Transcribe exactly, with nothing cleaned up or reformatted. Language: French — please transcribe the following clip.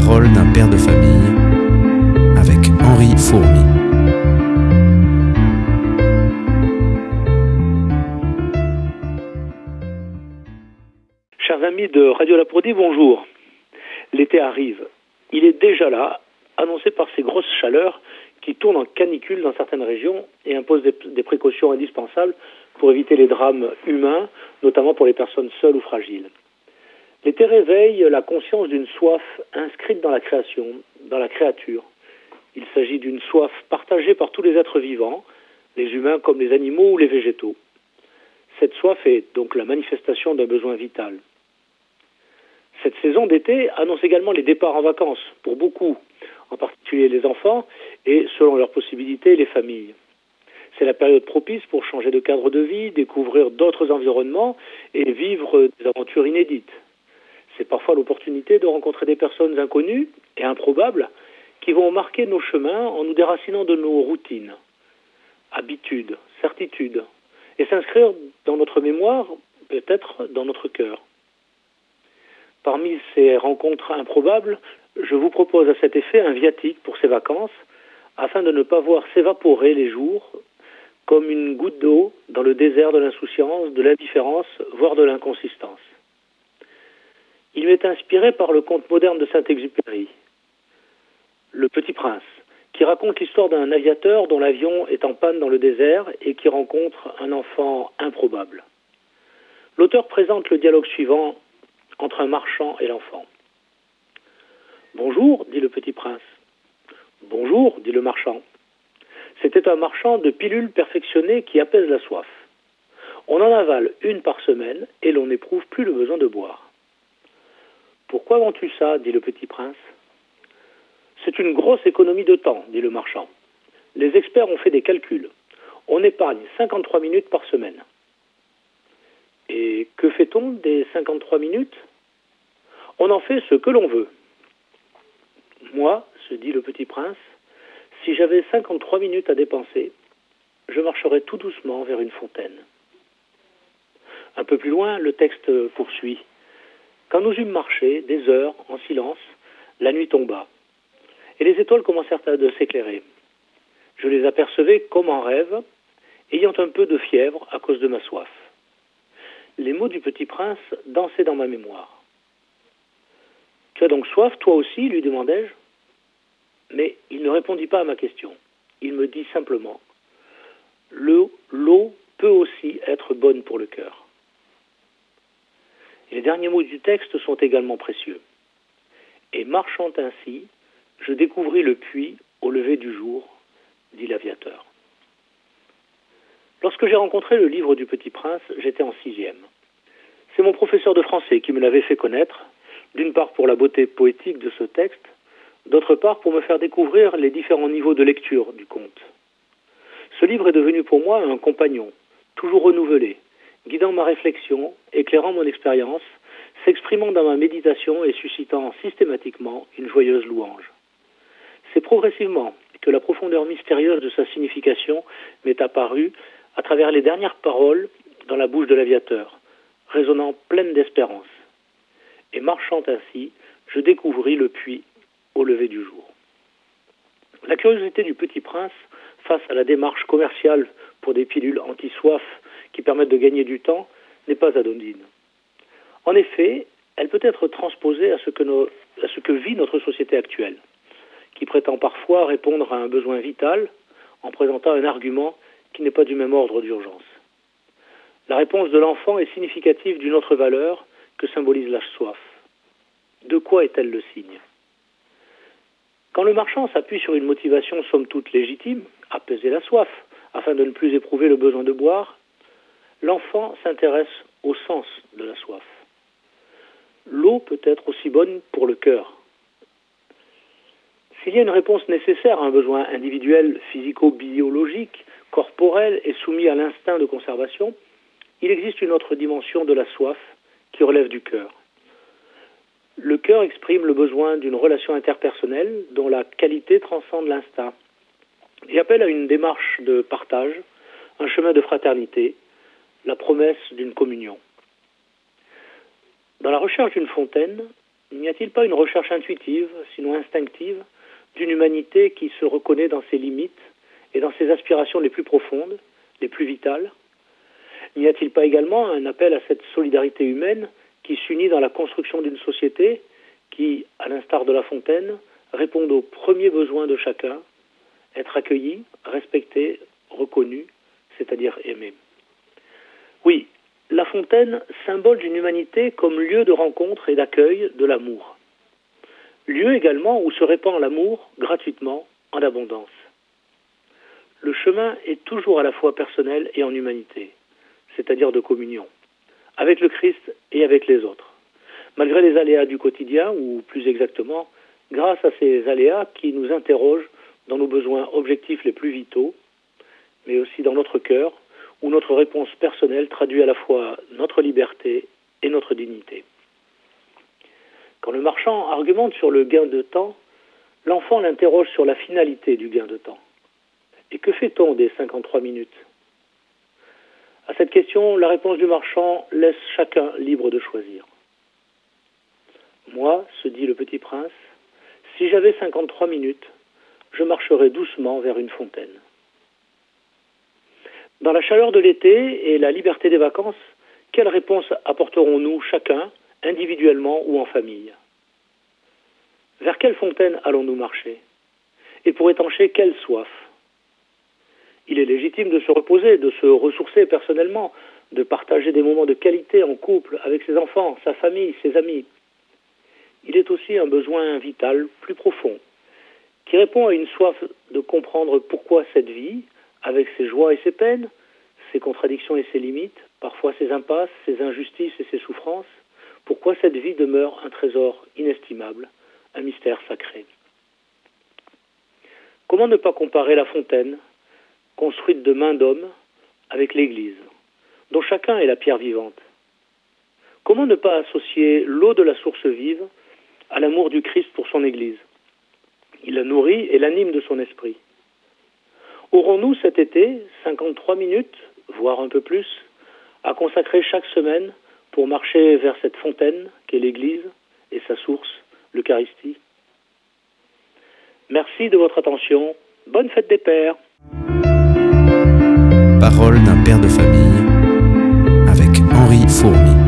paroles d'un père de famille avec Henri Fourmy. Chers amis de Radio Lapourdie, bonjour. L'été arrive. Il est déjà là, annoncé par ces grosses chaleurs qui tournent en canicule dans certaines régions et imposent des, des précautions indispensables pour éviter les drames humains, notamment pour les personnes seules ou fragiles. L'été réveille la conscience d'une soif inscrite dans la création, dans la créature. Il s'agit d'une soif partagée par tous les êtres vivants, les humains comme les animaux ou les végétaux. Cette soif est donc la manifestation d'un besoin vital. Cette saison d'été annonce également les départs en vacances pour beaucoup, en particulier les enfants et, selon leurs possibilités, les familles. C'est la période propice pour changer de cadre de vie, découvrir d'autres environnements et vivre des aventures inédites. C'est parfois l'opportunité de rencontrer des personnes inconnues et improbables qui vont marquer nos chemins en nous déracinant de nos routines, habitudes, certitudes, et s'inscrire dans notre mémoire, peut-être dans notre cœur. Parmi ces rencontres improbables, je vous propose à cet effet un viatique pour ces vacances, afin de ne pas voir s'évaporer les jours comme une goutte d'eau dans le désert de l'insouciance, de l'indifférence, voire de l'inconsistance. Il m'est inspiré par le conte moderne de Saint-Exupéry, Le Petit Prince, qui raconte l'histoire d'un aviateur dont l'avion est en panne dans le désert et qui rencontre un enfant improbable. L'auteur présente le dialogue suivant entre un marchand et l'enfant. « Bonjour, dit le petit prince. »« Bonjour, dit le marchand. » C'était un marchand de pilules perfectionnées qui apaisent la soif. On en avale une par semaine et l'on n'éprouve plus le besoin de boire. « Pourquoi vends-tu ça » dit le petit prince. « C'est une grosse économie de temps, dit le marchand. Les experts ont fait des calculs. On épargne cinquante-trois minutes par semaine. » Et que fait-on des cinquante-trois minutes ? On en fait ce que l'on veut. Moi, se dit le petit prince, si j'avais cinquante-trois minutes à dépenser, je marcherais tout doucement vers une fontaine. Un peu plus loin, le texte poursuit. Quand nous eûmes marché des heures en silence, la nuit tomba, et les étoiles commencèrent à s'éclairer. Je les apercevais comme en rêve, ayant un peu de fièvre à cause de ma soif. Les mots du petit prince dansaient dans ma mémoire. « Tu as donc soif, toi aussi ?» lui demandai-je. Mais il ne répondit pas à ma question. Il me dit simplement « L'eau, l'eau peut aussi être bonne pour le cœur. » Et les derniers mots du texte sont également précieux. « Et marchant ainsi, je découvris le puits au lever du jour, dit l'aviateur. » Lorsque j'ai rencontré le livre du Petit Prince, j'étais en sixième. C'est mon professeur de français qui me l'avait fait connaître, d'une part pour la beauté poétique de ce texte, d'autre part pour me faire découvrir les différents niveaux de lecture du conte. Ce livre est devenu pour moi un compagnon, toujours renouvelé, guidant ma réflexion, éclairant mon expérience, s'exprimant dans ma méditation et suscitant systématiquement une joyeuse louange. C'est progressivement que la profondeur mystérieuse de sa signification m'est apparue à travers les dernières paroles dans la bouche de l'aviateur, résonnant pleine d'espérance. Et marchant ainsi, je découvris le puits au lever du jour. La curiosité du petit prince face à la démarche commerciale pour des pilules anti-soif qui permettent de gagner du temps n'est pas anodine. En effet, elle peut être transposée à ce que, nos, à ce que vit notre société actuelle, qui prétend parfois répondre à un besoin vital en présentant un argument qui n'est pas du même ordre d'urgence. La réponse de l'enfant est significative d'une autre valeur que symbolise la soif. De quoi est-elle le signe ? Quand le marchand s'appuie sur une motivation somme toute légitime, apaiser la soif, afin de ne plus éprouver le besoin de boire, l'enfant s'intéresse au sens de la soif. L'eau peut être aussi bonne pour le cœur. S'il y a une réponse nécessaire à un besoin individuel, physico-biologique, corporel et soumis à l'instinct de conservation, il existe une autre dimension de la soif qui relève du cœur. Le cœur exprime le besoin d'une relation interpersonnelle dont la qualité transcende l'instinct et appelle à une démarche de partage, un chemin de fraternité, la promesse d'une communion. Dans la recherche d'une fontaine, N'y a-t-il pas une recherche intuitive, sinon instinctive, d'une humanité qui se reconnaît dans ses limites et dans ses aspirations les plus profondes, les plus vitales? N'y a-t-il pas également un appel à cette solidarité humaine qui s'unit dans la construction d'une société qui, à l'instar de La Fontaine, répond aux premiers besoins de chacun, être accueilli, respecté, reconnu, c'est-à-dire aimé? Oui, La Fontaine, symbole d'une humanité comme lieu de rencontre et d'accueil de l'amour. Lieu également où se répand l'amour gratuitement, en abondance. Le chemin est toujours à la fois personnel et en humanité, c'est-à-dire de communion, avec le Christ et avec les autres. Malgré les aléas du quotidien, ou plus exactement, grâce à ces aléas qui nous interrogent dans nos besoins objectifs les plus vitaux, mais aussi dans notre cœur, où notre réponse personnelle traduit à la fois notre liberté et notre dignité. Quand le marchand argumente sur le gain de temps, l'enfant l'interroge sur la finalité du gain de temps. Et que fait-on des cinquante-trois minutes? À cette question, la réponse du marchand laisse chacun libre de choisir. Moi, se dit le petit prince, si j'avais cinquante-trois minutes, je marcherais doucement vers une fontaine. Dans la chaleur de l'été et la liberté des vacances, quelle réponse apporterons-nous chacun, individuellement ou en famille? Vers quelle fontaine allons-nous marcher? Et pour étancher quelle soif? Il est légitime de se reposer, de se ressourcer personnellement, de partager des moments de qualité en couple, avec ses enfants, sa famille, ses amis. Il est aussi un besoin vital plus profond, qui répond à une soif de comprendre pourquoi cette vie, avec ses joies et ses peines, ses contradictions et ses limites, parfois ses impasses, ses injustices et ses souffrances, pourquoi cette vie demeure un trésor inestimable, un mystère sacré. Comment ne pas comparer la fontaine, construite de main d'homme, avec l'Église, dont chacun est la pierre vivante? Comment ne pas associer l'eau de la source vive à l'amour du Christ pour son Église? Il la nourrit et l'anime de son esprit. Aurons-nous cet été cinquante-trois minutes, voire un peu plus, à consacrer chaque semaine pour marcher vers cette fontaine qu'est l'Église et sa source, l'Eucharistie? Merci de votre attention. Bonne fête des pères. Parole d'un père de famille avec Henri Fourmy.